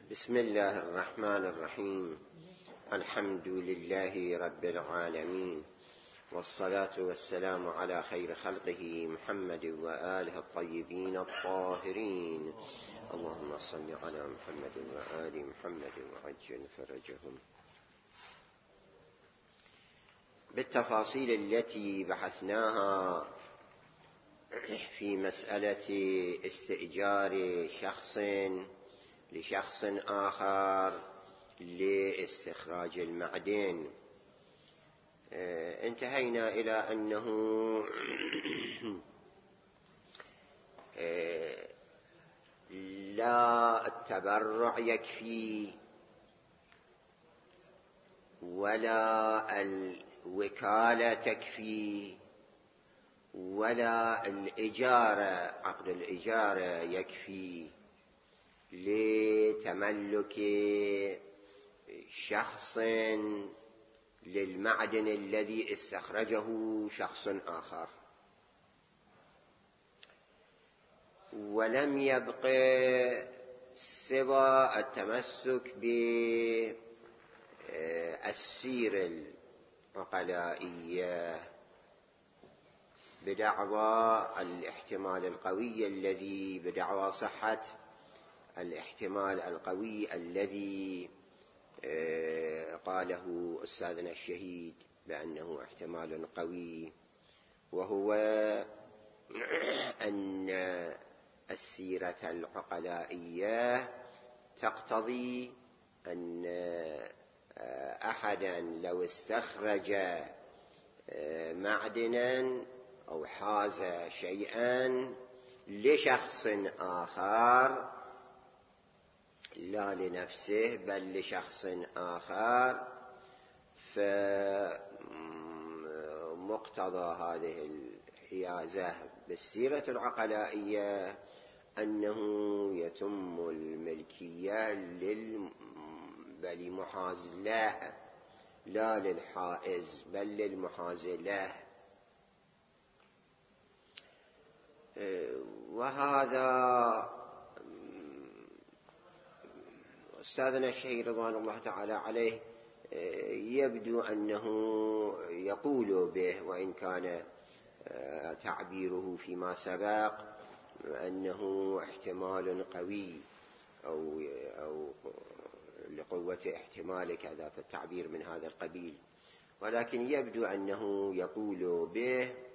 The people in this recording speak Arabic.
بسم الله الرحمن الرحيم. الحمد لله رب العالمين، والصلاة والسلام على خير خلقه محمد وآله الطيبين الطاهرين. اللهم صل على محمد وآل محمد وعجل فرجهم. بالتفاصيل التي بحثناها في مسألة استئجار شخص لشخص آخر لاستخراج المعدن، انتهينا إلى أنه لا التبرع يكفي ولا الوكالة تكفي ولا الإجارة، عقد الإجارة يكفي لتملك شخص للمعدن الذي استخرجه شخص آخر، ولم يبق سوى التمسك بالسيرة العقلائية بدعوى الاحتمال القوي الذي بدعوى صحة الاحتمال القوي الذي قاله أستاذنا الشهيد بأنه احتمال قوي، وهو أن السيرة العقلائية تقتضي أن أحدا لو استخرج معدنا أو حاز شيئا لشخص آخر، لا لنفسه بل لشخص آخر، فمقتضى هذه الحيازة بالسيرة العقلائية أنه يتم الملكية للمحاز له، لا للحائز بل للمحاز له. وهذا أستاذنا الشهيد رضوان الله تعالى عليه يبدو أنه يقول به، وإن كان تعبيره فيما سبق أنه احتمال قوي أو لقوة احتمال كذا، فالتعبير من هذا القبيل، ولكن يبدو أنه يقول به